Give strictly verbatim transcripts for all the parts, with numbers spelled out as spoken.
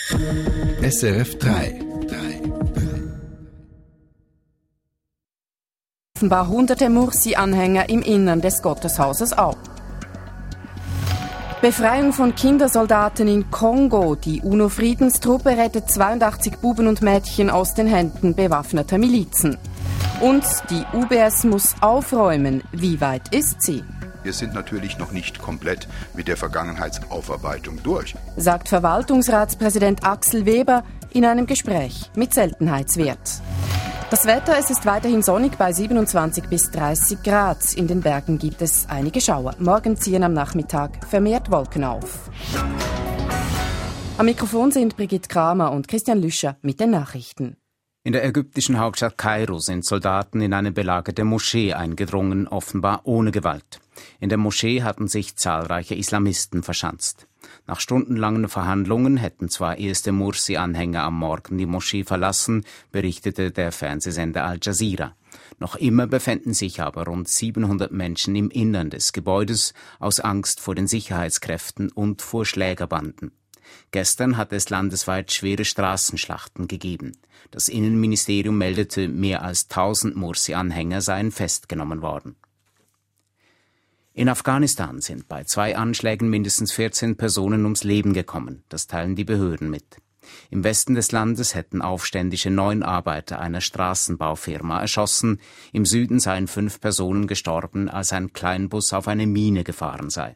S R F drei. Offenbar hunderte Mursi-Anhänger im Innern des Gotteshauses Au. Befreiung von Kindersoldaten in Kongo. Die UNO-Friedenstruppe rettet zweiundachtzig Buben und Mädchen aus den Händen bewaffneter Milizen. Und die U B S muss aufräumen. Wie weit ist sie? Wir sind natürlich noch nicht komplett mit der Vergangenheitsaufarbeitung durch, sagt Verwaltungsratspräsident Axel Weber in einem Gespräch mit Seltenheitswert. Das Wetter, es ist weiterhin sonnig bei siebenundzwanzig bis dreißig Grad. In den Bergen gibt es einige Schauer. Morgen ziehen am Nachmittag vermehrt Wolken auf. Am Mikrofon sind Brigitte Kramer und Christian Lüscher mit den Nachrichten. In der ägyptischen Hauptstadt Kairo sind Soldaten in eine belagerte Moschee eingedrungen, offenbar ohne Gewalt. In der Moschee hatten sich zahlreiche Islamisten verschanzt. Nach stundenlangen Verhandlungen hätten zwar erste Mursi-Anhänger am Morgen die Moschee verlassen, berichtete der Fernsehsender Al Jazeera. Noch immer befänden sich aber rund siebenhundert Menschen im Innern des Gebäudes aus Angst vor den Sicherheitskräften und vor Schlägerbanden. Gestern hat es landesweit schwere Straßenschlachten gegeben. Das Innenministerium meldete, mehr als tausend Mursi-Anhänger seien festgenommen worden. In Afghanistan sind bei zwei Anschlägen mindestens vierzehn Personen ums Leben gekommen. Das teilen die Behörden mit. Im Westen des Landes hätten Aufständische neun Arbeiter einer Straßenbaufirma erschossen. Im Süden seien fünf Personen gestorben, als ein Kleinbus auf eine Mine gefahren sei.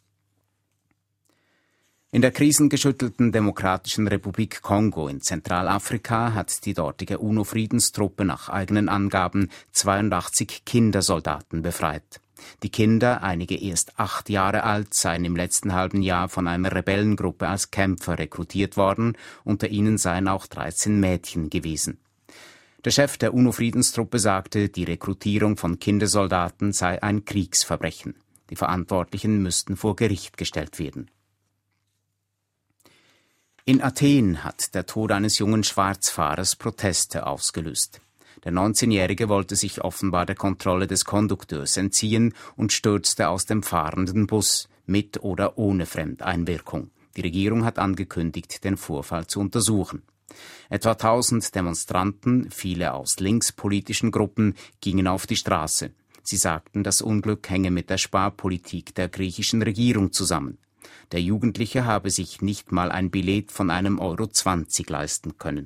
In der krisengeschüttelten Demokratischen Republik Kongo in Zentralafrika hat die dortige UNO-Friedenstruppe nach eigenen Angaben zweiundachtzig Kindersoldaten befreit. Die Kinder, einige erst acht Jahre alt, seien im letzten halben Jahr von einer Rebellengruppe als Kämpfer rekrutiert worden. Unter ihnen seien auch dreizehn Mädchen gewesen. Der Chef der UNO-Friedenstruppe sagte, die Rekrutierung von Kindersoldaten sei ein Kriegsverbrechen. Die Verantwortlichen müssten vor Gericht gestellt werden. In Athen hat der Tod eines jungen Schwarzfahrers Proteste ausgelöst. Der neunzehnjährige wollte sich offenbar der Kontrolle des Kondukteurs entziehen und stürzte aus dem fahrenden Bus, mit oder ohne Fremdeinwirkung. Die Regierung hat angekündigt, den Vorfall zu untersuchen. Etwa tausend Demonstranten, viele aus linkspolitischen Gruppen, gingen auf die Straße. Sie sagten, das Unglück hänge mit der Sparpolitik der griechischen Regierung zusammen. Der Jugendliche habe sich nicht mal ein Billett von einem Euro zwanzig leisten können.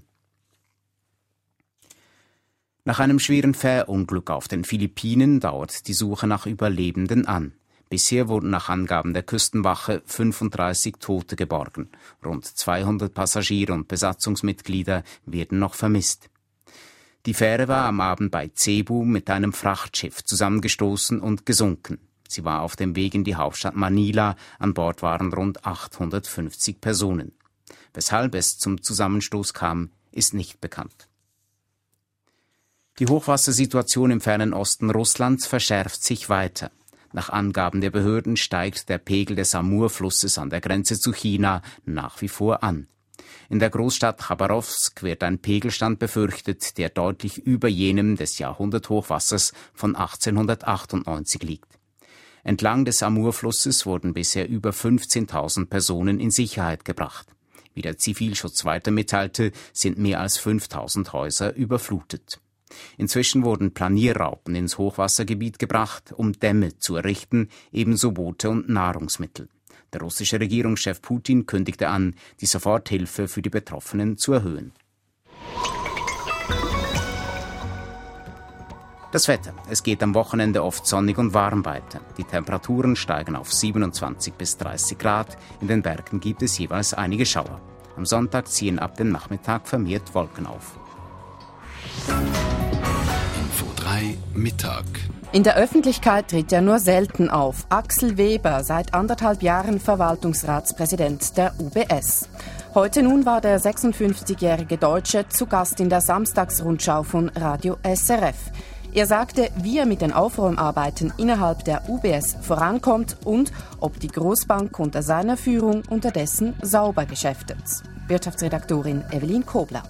Nach einem schweren Fährunglück auf den Philippinen dauert die Suche nach Überlebenden an. Bisher wurden nach Angaben der Küstenwache fünfunddreißig Tote geborgen. Rund zweihundert Passagiere und Besatzungsmitglieder werden noch vermisst. Die Fähre war am Abend bei Cebu mit einem Frachtschiff zusammengestoßen und gesunken. Sie war auf dem Weg in die Hauptstadt Manila. An Bord waren rund achthundertfünfzig Personen. Weshalb es zum Zusammenstoß kam, ist nicht bekannt. Die Hochwassersituation im fernen Osten Russlands verschärft sich weiter. Nach Angaben der Behörden steigt der Pegel des Amur-Flusses an der Grenze zu China nach wie vor an. In der Großstadt Chabarowsk wird ein Pegelstand befürchtet, der deutlich über jenem des Jahrhunderthochwassers von achtzehnhundertachtundneunzig liegt. Entlang des Amur-Flusses wurden bisher über fünfzehntausend Personen in Sicherheit gebracht. Wie der Zivilschutz weiter mitteilte, sind mehr als fünftausend Häuser überflutet. Inzwischen wurden Planierraupen ins Hochwassergebiet gebracht, um Dämme zu errichten, ebenso Boote und Nahrungsmittel. Der russische Regierungschef Putin kündigte an, die Soforthilfe für die Betroffenen zu erhöhen. Das Wetter. Es geht am Wochenende oft sonnig und warm weiter. Die Temperaturen steigen auf siebenundzwanzig bis dreißig Grad. In den Bergen gibt es jeweils einige Schauer. Am Sonntag ziehen ab dem Nachmittag vermehrt Wolken auf. Info drei Mittag. In der Öffentlichkeit tritt er nur selten auf. Axel Weber, seit anderthalb Jahren Verwaltungsratspräsident der U B S. Heute nun war der sechsundfünfzigjährige Deutsche zu Gast in der Samstagsrundschau von Radio S R F. Er sagte, wie er mit den Aufräumarbeiten innerhalb der U B S vorankommt und ob die Großbank unter seiner Führung unterdessen sauber geschäftet. Wirtschaftsredaktorin Evelyn Kobler.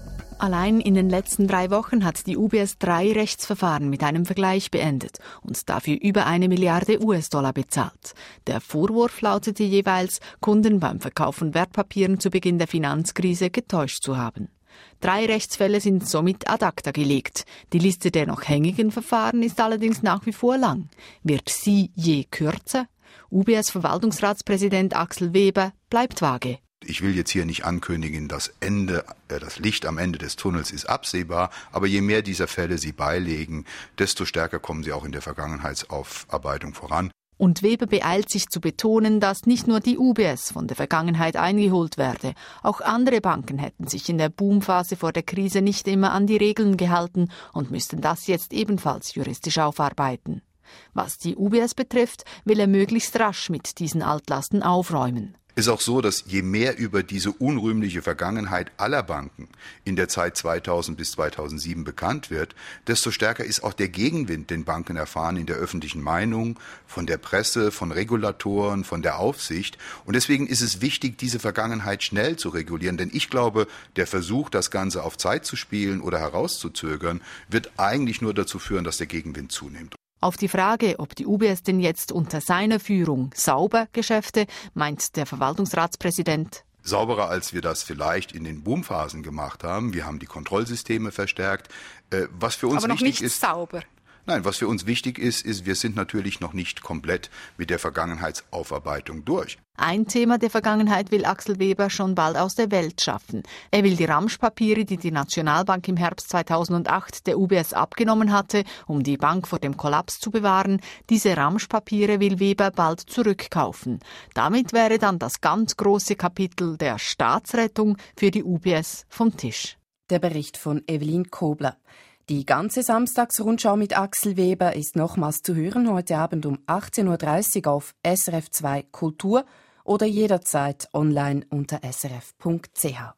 Allein in den letzten drei Wochen hat die U B S drei Rechtsverfahren mit einem Vergleich beendet und dafür über eine Milliarde U S-Dollar bezahlt. Der Vorwurf lautete jeweils, Kunden beim Verkauf von Wertpapieren zu Beginn der Finanzkrise getäuscht zu haben. Drei Rechtsfälle sind somit ad acta gelegt. Die Liste der noch hängigen Verfahren ist allerdings nach wie vor lang. Wird sie je kürzer? U B S-Verwaltungsratspräsident Axel Weber bleibt vage. Ich will jetzt hier nicht ankündigen, das Ende, äh, das Licht am Ende des Tunnels ist absehbar, aber je mehr dieser Fälle Sie beilegen, desto stärker kommen Sie auch in der Vergangenheitsaufarbeitung voran. Und Weber beeilt sich zu betonen, dass nicht nur die U B S von der Vergangenheit eingeholt werde. Auch andere Banken hätten sich in der Boomphase vor der Krise nicht immer an die Regeln gehalten und müssten das jetzt ebenfalls juristisch aufarbeiten. Was die U B S betrifft, will er möglichst rasch mit diesen Altlasten aufräumen. Ist auch so, dass je mehr über diese unrühmliche Vergangenheit aller Banken in der Zeit zweitausend bis zweitausendsieben bekannt wird, desto stärker ist auch der Gegenwind, den Banken erfahren in der öffentlichen Meinung, von der Presse, von Regulatoren, von der Aufsicht. Und deswegen ist es wichtig, diese Vergangenheit schnell zu regulieren. Denn ich glaube, der Versuch, das Ganze auf Zeit zu spielen oder herauszuzögern, wird eigentlich nur dazu führen, dass der Gegenwind zunimmt. Auf die Frage, ob die U B S denn jetzt unter seiner Führung sauber Geschäfte, meint der Verwaltungsratspräsident: Sauberer, als wir das vielleicht in den Boomphasen gemacht haben. Wir haben die Kontrollsysteme verstärkt. Äh, was für uns Aber noch wichtig nicht ist, sauber. Nein, was für uns wichtig ist, ist, wir sind natürlich noch nicht komplett mit der Vergangenheitsaufarbeitung durch. Ein Thema der Vergangenheit will Axel Weber schon bald aus der Welt schaffen. Er will die Ramschpapiere, die die Nationalbank im Herbst zweitausendacht der U B S abgenommen hatte, um die Bank vor dem Kollaps zu bewahren, diese Ramschpapiere will Weber bald zurückkaufen. Damit wäre dann das ganz große Kapitel der Staatsrettung für die U B S vom Tisch. Der Bericht von Evelyn Kobler. Die ganze Samstagsrundschau mit Axel Weber ist nochmals zu hören heute Abend um achtzehn Uhr dreißig auf S R F zwei Kultur oder jederzeit online unter s r f punkt c h.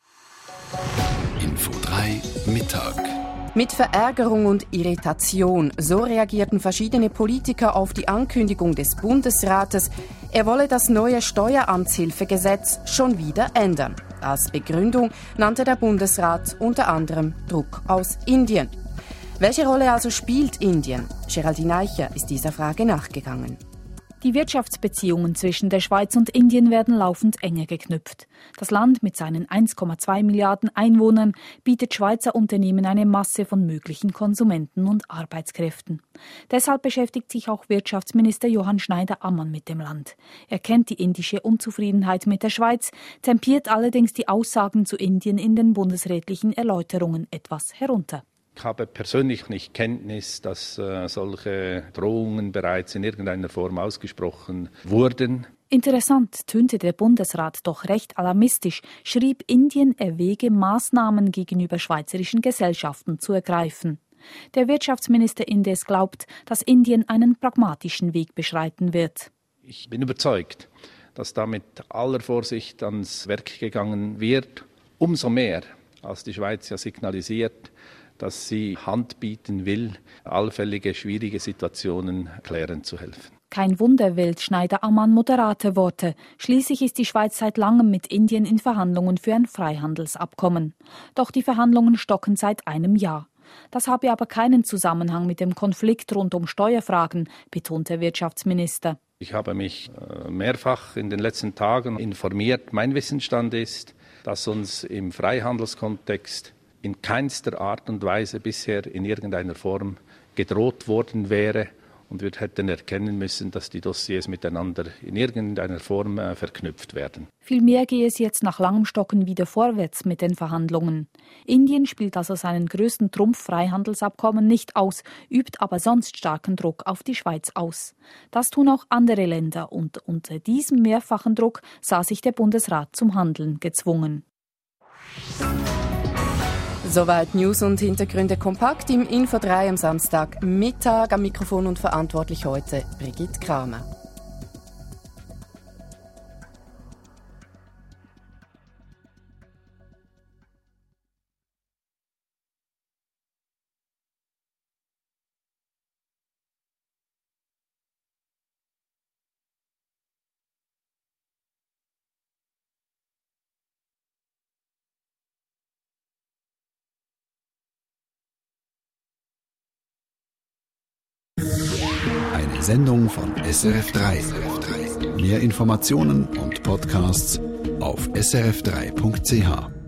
Info drei Mittag. Mit Verärgerung und Irritation, so reagierten verschiedene Politiker auf die Ankündigung des Bundesrates, er wolle das neue Steueramtshilfegesetz schon wieder ändern. Als Begründung nannte der Bundesrat unter anderem Druck aus Indien. Welche Rolle also spielt Indien? Geraldine Eicher ist dieser Frage nachgegangen. Die Wirtschaftsbeziehungen zwischen der Schweiz und Indien werden laufend enger geknüpft. Das Land mit seinen eins Komma zwei Milliarden Einwohnern bietet Schweizer Unternehmen eine Masse von möglichen Konsumenten und Arbeitskräften. Deshalb beschäftigt sich auch Wirtschaftsminister Johann Schneider-Ammann mit dem Land. Er kennt die indische Unzufriedenheit mit der Schweiz, tempiert allerdings die Aussagen zu Indien in den bundesrätlichen Erläuterungen etwas herunter. Ich habe persönlich nicht Kenntnis, dass äh, solche Drohungen bereits in irgendeiner Form ausgesprochen wurden. Interessant tönte der Bundesrat doch recht alarmistisch, schrieb, Indien erwäge, Maßnahmen gegenüber schweizerischen Gesellschaften zu ergreifen. Der Wirtschaftsminister indes glaubt, dass Indien einen pragmatischen Weg beschreiten wird. Ich bin überzeugt, dass da mit aller Vorsicht ans Werk gegangen wird, umso mehr, als die Schweiz ja signalisiert, dass sie Hand bieten will, allfällige schwierige Situationen klären zu helfen. Kein Wunder, wählt Schneider-Ammann moderate Worte. Schließlich ist die Schweiz seit langem mit Indien in Verhandlungen für ein Freihandelsabkommen. Doch die Verhandlungen stocken seit einem Jahr. Das habe aber keinen Zusammenhang mit dem Konflikt rund um Steuerfragen, betont der Wirtschaftsminister. Ich habe mich mehrfach in den letzten Tagen informiert. Mein Wissensstand ist, dass uns im Freihandelskontext in keinster Art und Weise bisher in irgendeiner Form gedroht worden wäre. Und wir hätten erkennen müssen, dass die Dossiers miteinander in irgendeiner Form äh, verknüpft werden. Vielmehr gehe es jetzt nach langem Stocken wieder vorwärts mit den Verhandlungen. Indien spielt also seinen größten Trumpf Freihandelsabkommen nicht aus, übt aber sonst starken Druck auf die Schweiz aus. Das tun auch andere Länder und unter diesem mehrfachen Druck sah sich der Bundesrat zum Handeln gezwungen. Soweit News und Hintergründe kompakt im Info drei am Samstagmittag. Am Mikrofon und verantwortlich heute Brigitte Kramer. Sendung von S R F drei. Mehr Informationen und Podcasts auf s r f drei punkt c h.